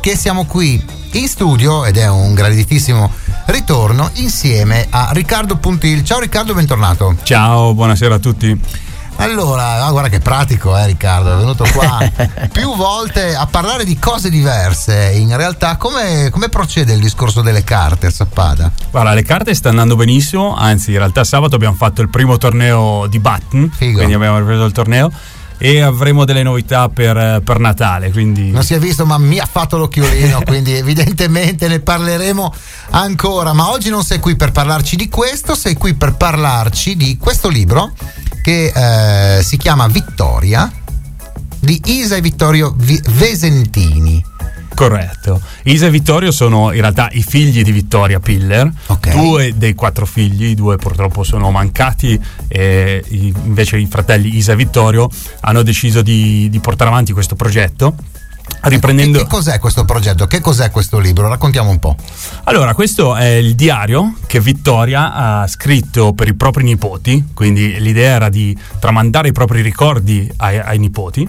perché siamo qui in studio ed è un graditissimo ritorno insieme a Riccardo Puntil. Ciao Riccardo, bentornato. Ciao, buonasera a tutti. Allora, guarda che pratico, Riccardo, è venuto qua più volte a parlare di cose diverse. In realtà come procede il discorso delle carte a Sappada? Guarda, le carte stanno andando benissimo, anzi in realtà sabato abbiamo fatto il primo torneo di Button. Figo. Quindi abbiamo ripreso il torneo e avremo delle novità per Natale, quindi non si è visto ma mi ha fatto l'occhiolino, quindi evidentemente ne parleremo ancora, ma oggi non sei qui per parlarci di questo, sei qui per parlarci di questo libro che si chiama Vittoria, di Isa e Vittorio Vesentini. Corretto. Isa e Vittorio sono in realtà i figli di Vittoria Piller. Okay. 2 dei 4 figli, 2 purtroppo sono mancati, e invece i fratelli Isa e Vittorio hanno deciso di portare avanti questo progetto. Riprendendo... Che cos'è questo progetto? Che cos'è questo libro? Raccontiamo un po'. Allora, questo è il diario che Vittoria ha scritto per i propri nipoti, quindi l'idea era di tramandare i propri ricordi ai nipoti.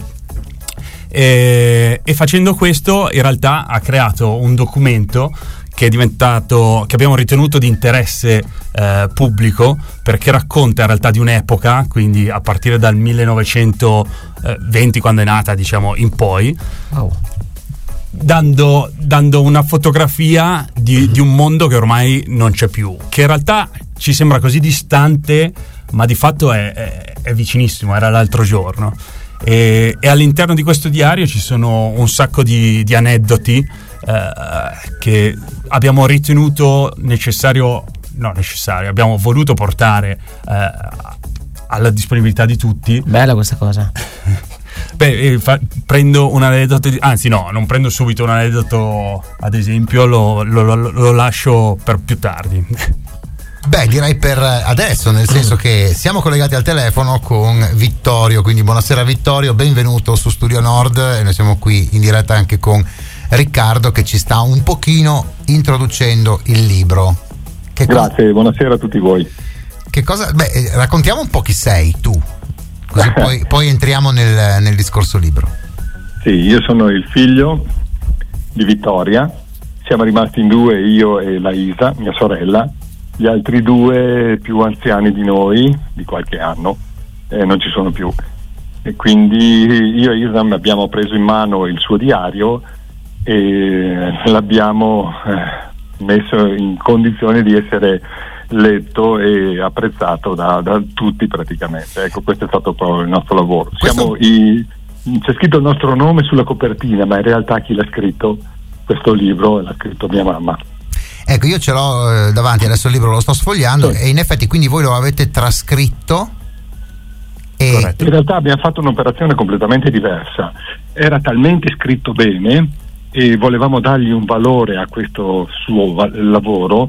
E facendo questo in realtà ha creato un documento che è diventato, che abbiamo ritenuto di interesse pubblico, perché racconta in realtà di un'epoca, quindi a partire dal 1920, quando è nata, diciamo, in poi. Wow. Dando una fotografia di un mondo che ormai non c'è più, che in realtà ci sembra così distante, ma di fatto è vicinissimo, era l'altro giorno. E all'interno di questo diario ci sono un sacco di aneddoti che abbiamo ritenuto abbiamo voluto portare alla disponibilità di tutti. Bella questa cosa. Prendo un aneddoto, anzi no, non prendo subito un aneddoto, ad esempio lo lascio per più tardi. Beh, direi per adesso, nel senso che siamo collegati al telefono con Vittorio, quindi buonasera Vittorio, benvenuto su Studio Nord, e noi siamo qui in diretta anche con Riccardo che ci sta un pochino introducendo il libro. Grazie, buonasera a tutti voi. Che cosa? Beh, raccontiamo un po' chi sei tu, così poi entriamo nel discorso libro. Sì, io sono il figlio di Vittoria, siamo rimasti in 2, io e la Isa, mia sorella. Gli altri 2 più anziani di noi, di qualche anno, non ci sono più. E quindi io e Isa abbiamo preso in mano il suo diario e l'abbiamo messo in condizione di essere letto e apprezzato da tutti praticamente. Ecco, questo è stato proprio il nostro lavoro. C'è scritto il nostro nome sulla copertina, ma in realtà chi l'ha scritto questo libro l'ha scritto mia mamma. Ecco, io ce l'ho davanti, adesso il libro lo sto sfogliando, sì. E in effetti quindi voi lo avete trascritto Corretto. In realtà abbiamo fatto un'operazione completamente diversa. Era talmente scritto bene e volevamo dargli un valore a questo suo lavoro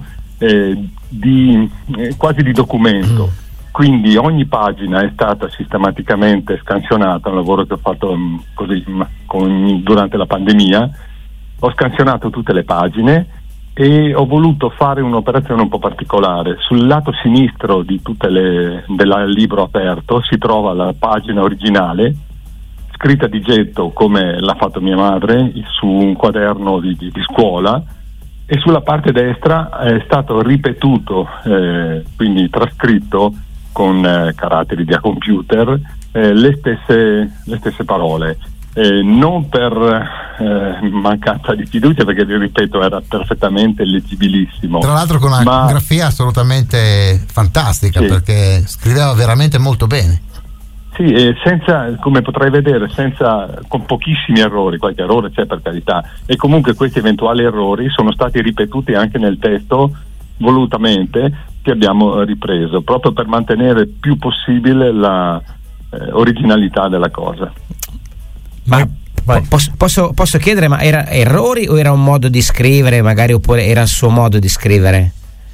quasi di documento. Quindi ogni pagina è stata sistematicamente scansionata, un lavoro che ho fatto così durante la pandemia. Ho scansionato tutte le pagine e ho voluto fare un'operazione un po' particolare. Sul lato sinistro del libro aperto si trova la pagina originale, scritta di getto come l'ha fatto mia madre su un quaderno di scuola, e sulla parte destra è stato ripetuto, quindi trascritto con caratteri da computer, le stesse parole. Non per mancanza di fiducia, perché vi ripeto era perfettamente leggibilissimo, tra l'altro con una grafia assolutamente fantastica, sì. Perché scriveva veramente molto bene. Sì, senza, come potrai vedere, con pochissimi errori. Qualche errore c'è, per carità, e comunque questi eventuali errori sono stati ripetuti anche nel testo volutamente, che abbiamo ripreso proprio per mantenere più possibile la originalità della cosa. Ma posso chiedere, ma era errori o era un modo di scrivere magari, oppure era il suo modo di scrivere?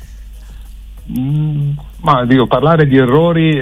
Ma dico, parlare di errori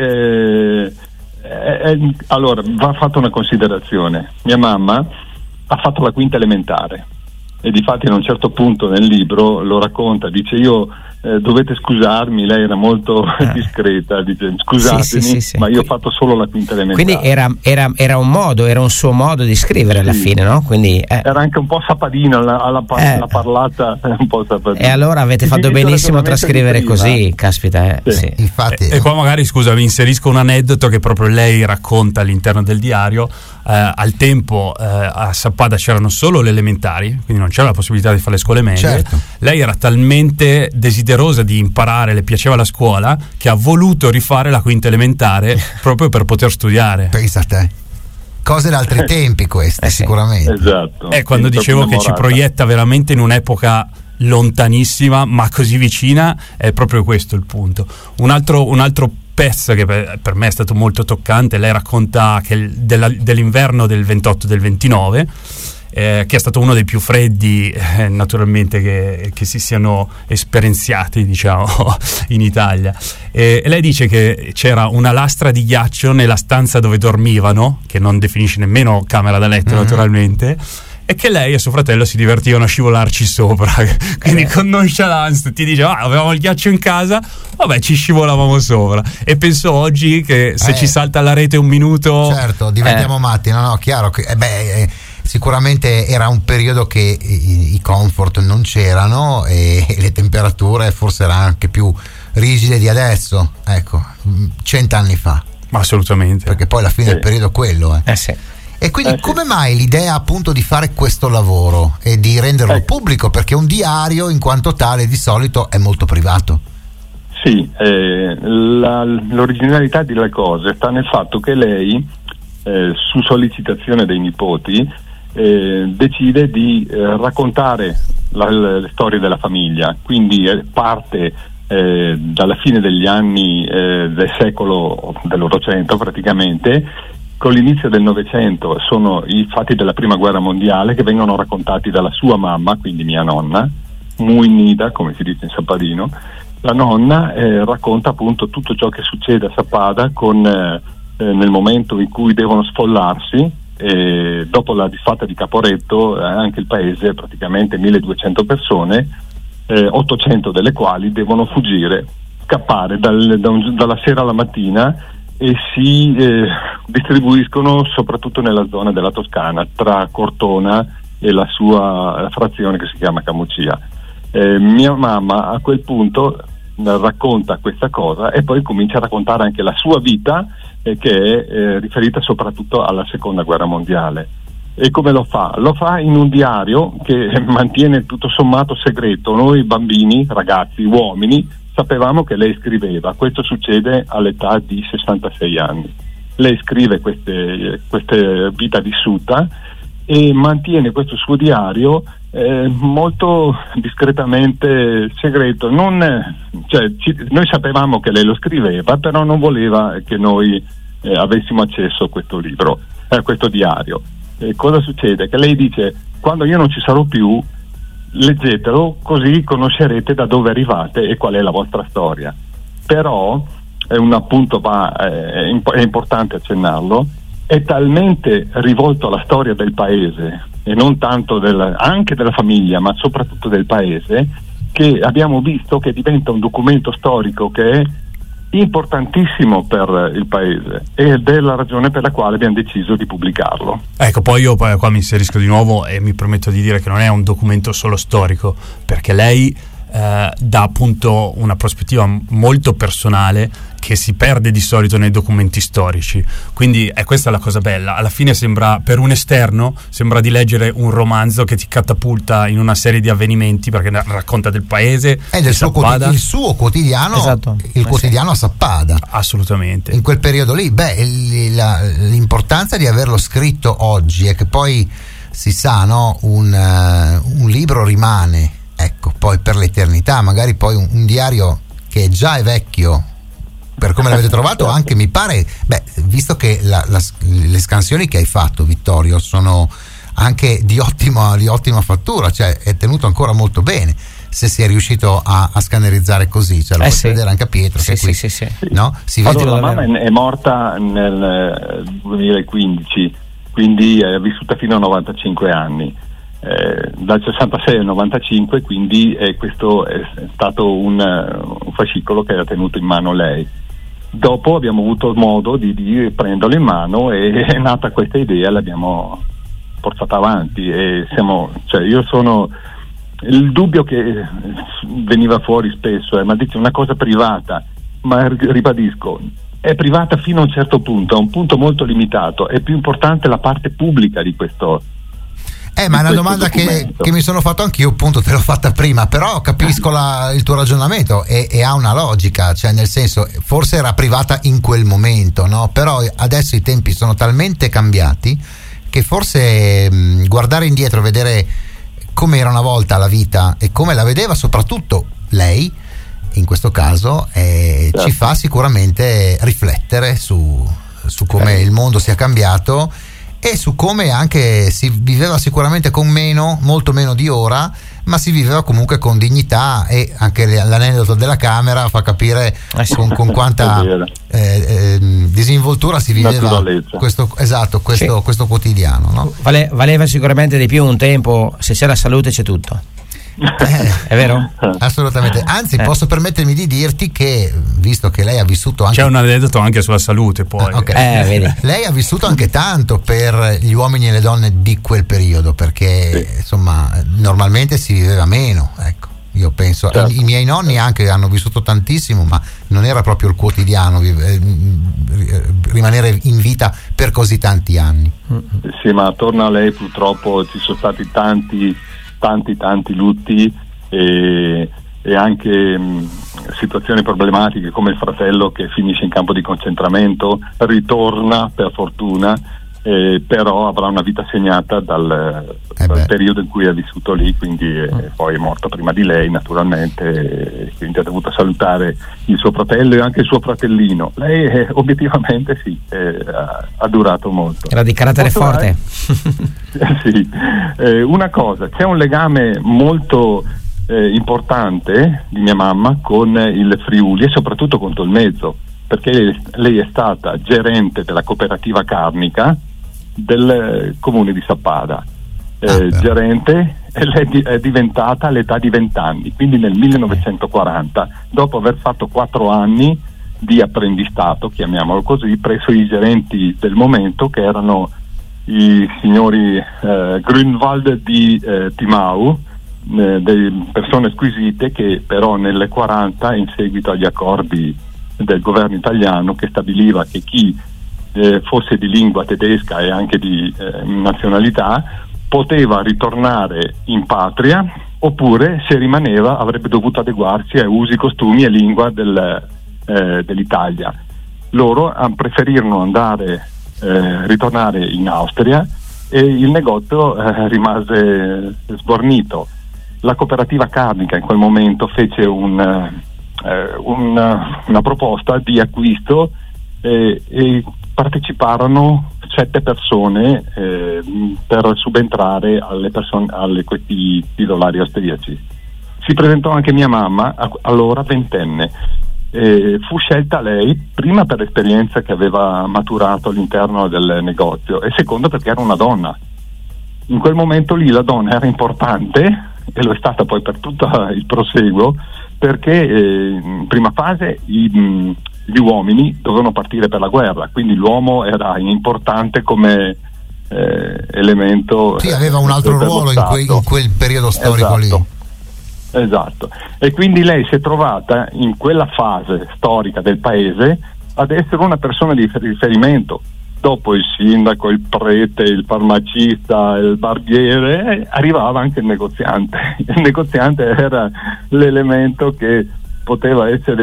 allora va fatta una considerazione. Mia mamma ha fatto la quinta elementare e difatti a un certo punto nel libro lo racconta, dice: io dovete scusarmi, lei era molto discreta, dice scusatemi, ma io ho fatto solo la quinta elementare. Quindi era un suo modo di scrivere alla fine, no? Quindi, era anche un po' sapadino, la parlata un po' sapadina. E allora avete fatto benissimo a trascrivere così, caspita. Sì. Infatti, e qua magari, scusa, vi inserisco un aneddoto che proprio lei racconta all'interno del diario. Al tempo a Sappada c'erano solo le elementari, quindi non c'era la possibilità di fare le scuole medie. Certo. Lei era talmente desiderosa di imparare, le piaceva la scuola, che ha voluto rifare la quinta elementare proprio per poter studiare. Pensa a te. Cose da altri tempi queste, sicuramente. Esatto. Quando dicevo che ci proietta veramente in un'epoca lontanissima ma così vicina, è proprio questo il punto. Un altro pezzo che per me è stato molto toccante, lei racconta che dell'inverno del 28 del 29, che è stato uno dei più freddi naturalmente che si siano esperienziati, diciamo, in Italia, e lei dice che c'era una lastra di ghiaccio nella stanza dove dormivano, che non definisce nemmeno camera da letto naturalmente, e che lei e suo fratello si divertivano a scivolarci sopra, quindi con nonchalance ti dice avevamo il ghiaccio in casa, vabbè, ci scivolavamo sopra. E penso oggi che se ci salta la rete un minuto, certo, diventiamo matti. No, chiaro che sicuramente era un periodo che i comfort non c'erano e le temperature forse erano anche più rigide di adesso, ecco, 100 anni fa. Ma assolutamente, perché poi alla fine il periodo è quello. E quindi come mai l'idea appunto di fare questo lavoro e di renderlo pubblico? Perché un diario in quanto tale di solito è molto privato. Sì, l'originalità delle cose sta nel fatto che lei, su sollecitazione dei nipoti, decide di raccontare le storie della famiglia, quindi parte dalla fine degli anni del secolo dell'Ottocento praticamente. Con l'inizio del Novecento sono i fatti della prima guerra mondiale che vengono raccontati dalla sua mamma, quindi mia nonna, Muinida, come si dice in sappadino. La nonna racconta appunto tutto ciò che succede a Sappada nel momento in cui devono sfollarsi. Dopo la disfatta di Caporetto, anche il paese, praticamente 1200 persone, 800 delle quali devono fuggire, scappare dalla sera alla mattina, e si distribuiscono soprattutto nella zona della Toscana, tra Cortona e la sua frazione che si chiama Camucia. Mia mamma a quel punto racconta questa cosa e poi comincia a raccontare anche la sua vita, che è riferita soprattutto alla seconda guerra mondiale. E come lo fa? Lo fa in un diario che mantiene tutto sommato segreto. Noi bambini, ragazzi, uomini, sapevamo che lei scriveva. Questo succede all'età di 66 anni. Lei scrive queste vita vissuta e mantiene questo suo diario molto discretamente segreto. Noi sapevamo che lei lo scriveva, però non voleva che noi avessimo accesso a questo libro, a questo diario. Cosa succede? Che lei dice: quando io non ci sarò più, leggetelo, così conoscerete da dove arrivate e qual è la vostra storia. Però è un appunto, è importante accennarlo, è talmente rivolto alla storia del paese e non tanto anche della famiglia, ma soprattutto del paese, che abbiamo visto che diventa un documento storico che è importantissimo per il paese, ed è la ragione per la quale abbiamo deciso di pubblicarlo. Ecco, poi io qua mi inserisco di nuovo e mi permetto di dire che non è un documento solo storico, perché lei dà appunto una prospettiva molto personale che si perde di solito nei documenti storici, quindi è questa la cosa bella. Alla fine sembra, per un esterno, sembra di leggere un romanzo che ti catapulta in una serie di avvenimenti, perché racconta del paese e del suo quotidiano, esatto. Il quotidiano a Sappada, assolutamente, in quel periodo lì. L'importanza di averlo scritto oggi è che poi si sa, no? Un libro rimane, ecco, poi per l'eternità. Magari poi un diario che già è vecchio, per come l'avete trovato, anche mi pare, visto che le scansioni che hai fatto, Vittorio, sono anche di ottima fattura, cioè è tenuto ancora molto bene, se si è riuscito a scannerizzare così, cioè lo puoi vedere anche a Pietro, che qui, no? Si vede. La mamma è morta nel 2015, quindi è vissuta fino a 95 anni. dal 66 al 95, quindi questo è stato un fascicolo che ha tenuto in mano lei. Dopo abbiamo avuto modo di prenderlo in mano e è nata questa idea, l'abbiamo portata avanti e io sono il dubbio che veniva fuori spesso ma dice una cosa privata, ma ribadisco, è privata fino a un certo punto, a un punto molto limitato. È più importante la parte pubblica di questo. Ma è una domanda che mi sono fatto anch'io, appunto te l'ho fatta prima, però capisco il tuo ragionamento e ha una logica, cioè nel senso, forse era privata in quel momento, no? Però adesso i tempi sono talmente cambiati che forse guardare indietro, vedere come era una volta la vita e come la vedeva soprattutto lei, in questo caso, ci fa sicuramente riflettere su come il mondo sia cambiato e su come anche si viveva sicuramente con molto meno di ora, ma si viveva comunque con dignità, e anche l'aneddoto della camera fa capire con quanta disinvoltura si viveva questo quotidiano, no? Valeva sicuramente di più un tempo, se c'è la salute c'è tutto. È vero? Assolutamente. Anzi, posso permettermi di dirti che, visto che lei ha vissuto anche, c'è un aneddoto anche sulla salute, poi vedi. Lei ha vissuto anche tanto per gli uomini e le donne di quel periodo, perché insomma normalmente si viveva meno, ecco. Io penso, i miei nonni anche hanno vissuto tantissimo, ma non era proprio il quotidiano rimanere in vita per così tanti anni. Sì, ma attorno a lei purtroppo ci sono stati tanti lutti e anche situazioni problematiche, come il fratello che finisce in campo di concentramento, ritorna per fortuna, però avrà una vita segnata dal periodo in cui ha vissuto lì, quindi poi è morto prima di lei naturalmente, quindi ha dovuto salutare il suo fratello e anche il suo fratellino. Lei obiettivamente ha durato molto. Era di carattere forte. Sì. Una cosa, c'è un legame molto importante di mia mamma con il Friuli e soprattutto con Tolmezzo, perché lei è stata gerente della cooperativa carnica del comune di Sappada, gerente, e lei è diventata all'età di 20 anni, quindi nel 1940, dopo aver fatto 4 anni di apprendistato, chiamiamolo così, presso i gerenti del momento, che erano i signori Grünwald di Timau, delle persone squisite, che però nelle 40, in seguito agli accordi del governo italiano che stabiliva che chi fosse di lingua tedesca e anche di nazionalità poteva ritornare in patria, oppure se rimaneva avrebbe dovuto adeguarsi ai usi, costumi e lingua dell'Italia. Loro preferirono ritornare in Austria e il negozio rimase sbornito. La cooperativa carnica in quel momento fece una proposta di acquisto e parteciparono 7 persone per subentrare alle questi titolari austriaci. Si presentò anche mia mamma, allora 20enne. Fu scelta lei, prima per l'esperienza che aveva maturato all'interno del negozio e secondo perché era una donna. In quel momento lì la donna era importante e lo è stata poi per tutto il proseguo, perché in prima fase gli uomini dovevano partire per la guerra, quindi l'uomo era importante come elemento. Sì, aveva un altro ruolo in quel periodo storico. Esatto. Lì. Esatto, e quindi lei si è trovata in quella fase storica del paese ad essere una persona di riferimento. Dopo il sindaco, il prete, il farmacista, il barbiere, arrivava anche il negoziante. Il negoziante era l'elemento che poteva essere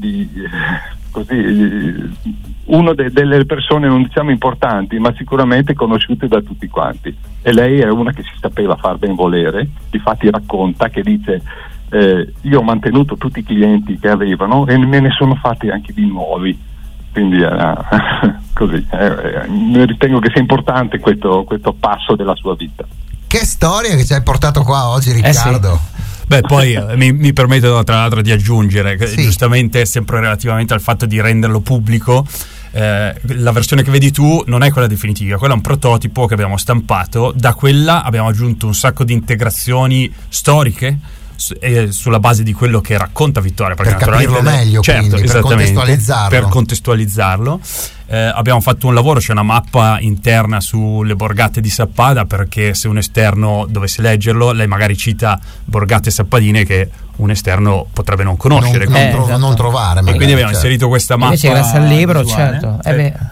uno delle persone, non diciamo importanti, ma sicuramente conosciute da tutti quanti. E lei è una che si sapeva far ben volere. Difatti racconta che dice: io ho mantenuto tutti i clienti che avevano e me ne sono fatti anche di nuovi. Quindi così, ritengo che sia importante questo passo della sua vita. Che storia che ci hai portato qua oggi, Riccardo. Sì. Beh, poi mi permetto tra l'altro di aggiungere che giustamente, sempre relativamente al fatto di renderlo pubblico, la versione che vedi tu non è quella definitiva, quella è un prototipo che abbiamo stampato. Da quella abbiamo aggiunto un sacco di integrazioni storiche sulla base di quello che racconta Vittoria, per capirlo meglio, certo, quindi, per contestualizzarlo. Abbiamo fatto un lavoro, c'è una mappa interna sulle borgate di Sappada, perché se un esterno dovesse leggerlo, lei magari cita borgate sappadine che un esterno potrebbe non conoscere, non trovare magari, e quindi abbiamo inserito questa mappa invece grazie al libro visuale, certo.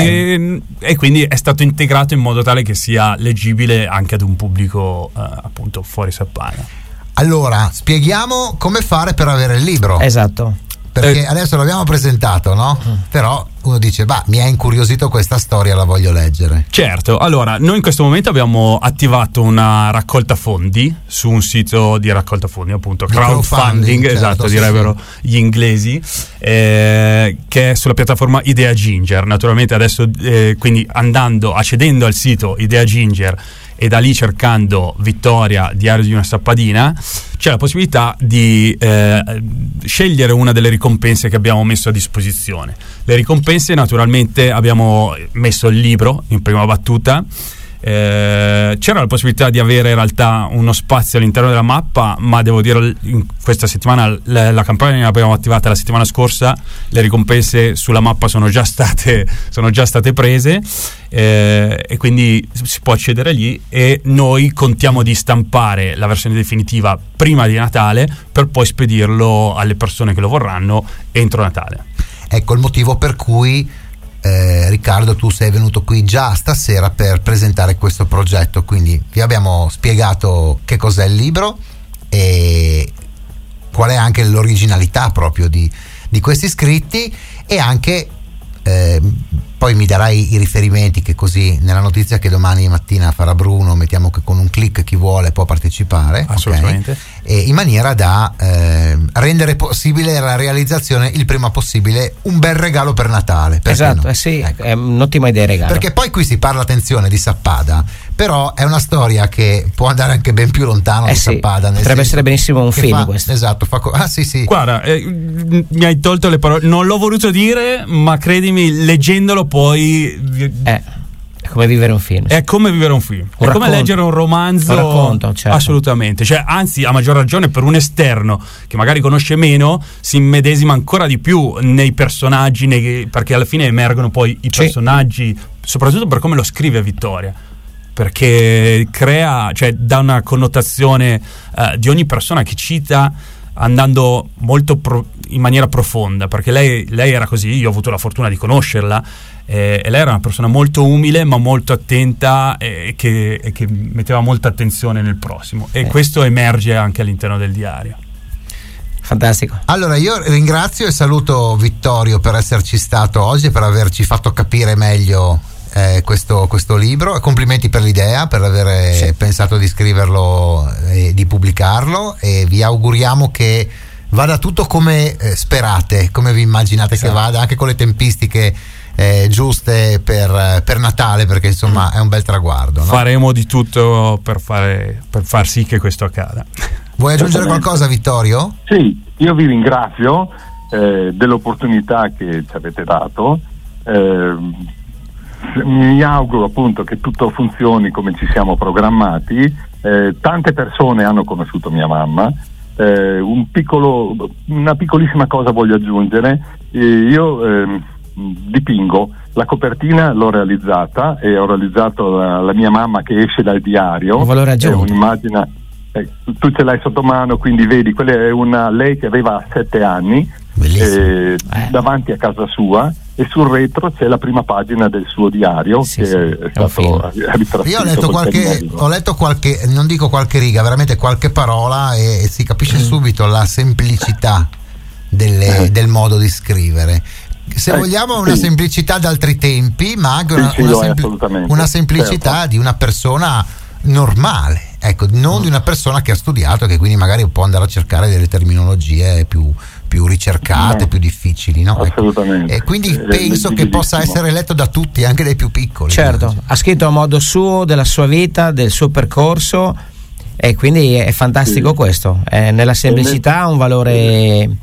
E quindi è stato integrato in modo tale che sia leggibile anche ad un pubblico appunto fuori Sappada. Allora, spieghiamo come fare per avere il libro. Esatto. Perché adesso l'abbiamo presentato, no? Però uno dice, mi ha incuriosito questa storia, la voglio leggere. Certo, allora, noi in questo momento abbiamo attivato una raccolta fondi su un sito di raccolta fondi, appunto, crowdfunding, certo, esatto, direbbero gli inglesi, che è sulla piattaforma Idea Ginger. Naturalmente adesso, quindi accedendo al sito Idea Ginger e da lì cercando Vittoria, Diario di una Sappadina, c'è la possibilità di scegliere una delle ricompense che abbiamo messo a disposizione. Le ricompense, naturalmente, abbiamo messo il libro in prima battuta. C'era la possibilità di avere in realtà uno spazio all'interno della mappa, ma devo dire, in questa settimana la campagna l'abbiamo attivata la settimana scorsa, le ricompense sulla mappa sono già state prese, e quindi si può accedere lì, e noi contiamo di stampare la versione definitiva prima di Natale per poi spedirlo alle persone che lo vorranno entro Natale. Ecco il motivo per cui Riccardo, tu sei venuto qui già stasera per presentare questo progetto, quindi vi abbiamo spiegato che cos'è il libro e qual è anche l'originalità proprio di questi scritti, e anche poi mi darai i riferimenti, che così nella notizia che domani mattina farà Bruno mettiamo che con un click chi vuole può partecipare, assolutamente, okay? E in maniera da rendere possibile la realizzazione il prima possibile, un bel regalo per Natale. Esatto, no? sì, ecco. È un'ottima idea regalo, perché poi qui si parla, attenzione, di Sappada, però è una storia che può andare anche ben più lontano di Sappada. Potrebbe essere benissimo un film questo. Esatto, sì. Guarda, mi hai tolto le parole, non l'ho voluto dire, ma credimi, leggendolo poi è come vivere un film. È come vivere un film, è come leggere un romanzo. Un racconto, certo. Assolutamente, cioè, anzi, a maggior ragione per un esterno che magari conosce meno, si immedesima ancora di più nei personaggi, perché alla fine emergono poi i personaggi, soprattutto per come lo scrive Vittoria, perché dà una connotazione di ogni persona che cita, andando molto in maniera profonda, perché lei era così, io ho avuto la fortuna di conoscerla, e lei era una persona molto umile ma molto attenta, e che metteva molta attenzione nel prossimo, e questo emerge anche all'interno del diario. Fantastico. Allora io ringrazio e saluto Vittorio per esserci stato oggi e per averci fatto capire meglio questo libro, e complimenti per l'idea, per aver pensato di scriverlo e di pubblicarlo, e vi auguriamo che vada tutto come sperate, come vi immaginate che vada, anche con le tempistiche giuste per Natale, perché insomma è un bel traguardo, no? Faremo di tutto per far sì che questo accada. Vuoi aggiungere qualcosa, Vittorio? Sì, io vi ringrazio dell'opportunità che ci avete dato. Mi auguro appunto che tutto funzioni come ci siamo programmati. Tante persone hanno conosciuto mia mamma. Una piccolissima cosa voglio aggiungere. Io dipingo, la copertina l'ho realizzata e ho realizzato la mia mamma che esce dal diario. Un valore aggiunto. Un'immagine, tu ce l'hai sotto mano, quindi vedi, quella è lei che aveva 7 anni, davanti a casa sua, e sul retro c'è la prima pagina del suo diario, che è stato ritratto. Io ho letto qualche, non dico qualche riga, veramente qualche parola, e si capisce subito la semplicità del modo di scrivere. Se vogliamo una semplicità d'altri tempi, ma anche una semplicità di una persona normale, ecco, non di una persona che ha studiato, che quindi magari può andare a cercare delle terminologie più ricercate, più difficili, no? Assolutamente. E quindi penso che possa essere letto da tutti, anche dai più piccoli. Certo, ha scritto a modo suo, della sua vita, del suo percorso, e quindi è fantastico questo. Nella semplicità ha un valore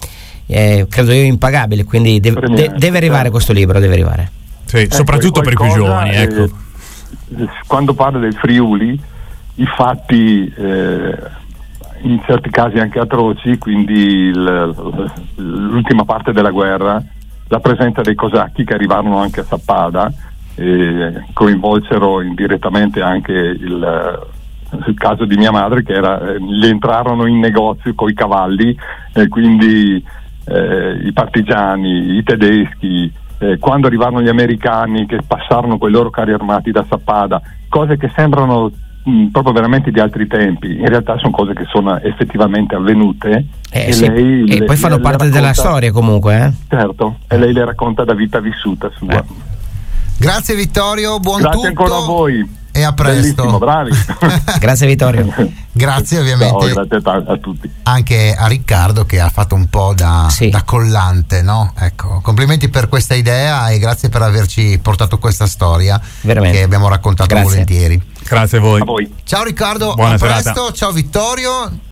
credo io impagabile, quindi deve arrivare questo libro, deve arrivare. Sì, soprattutto per i più giovani, ecco. Quando parla del Friuli, i fatti in certi casi anche atroci, quindi l'ultima parte della guerra, la presenza dei cosacchi che arrivarono anche a Sappada, coinvolsero indirettamente anche il caso di mia madre, che gli entrarono in negozio coi cavalli, quindi i partigiani, i tedeschi, quando arrivarono gli americani che passarono con i loro carri armati da Sappada, cose che sembrano proprio veramente di altri tempi, in realtà sono cose che sono effettivamente avvenute, e poi fanno parte della storia comunque, certo, e lei le racconta da vita vissuta sua. Grazie Vittorio, grazie tutto ancora a voi e a presto. Bellissimo, bravi. Grazie Vittorio. Grazie ovviamente. Ciao, grazie a tutti, anche a Riccardo che ha fatto un po' da collante, no? Ecco, complimenti per questa idea e grazie per averci portato questa storia che abbiamo raccontato volentieri. Grazie a voi. A voi. Ciao Riccardo, buona a presto, serata. ciao Vittorio.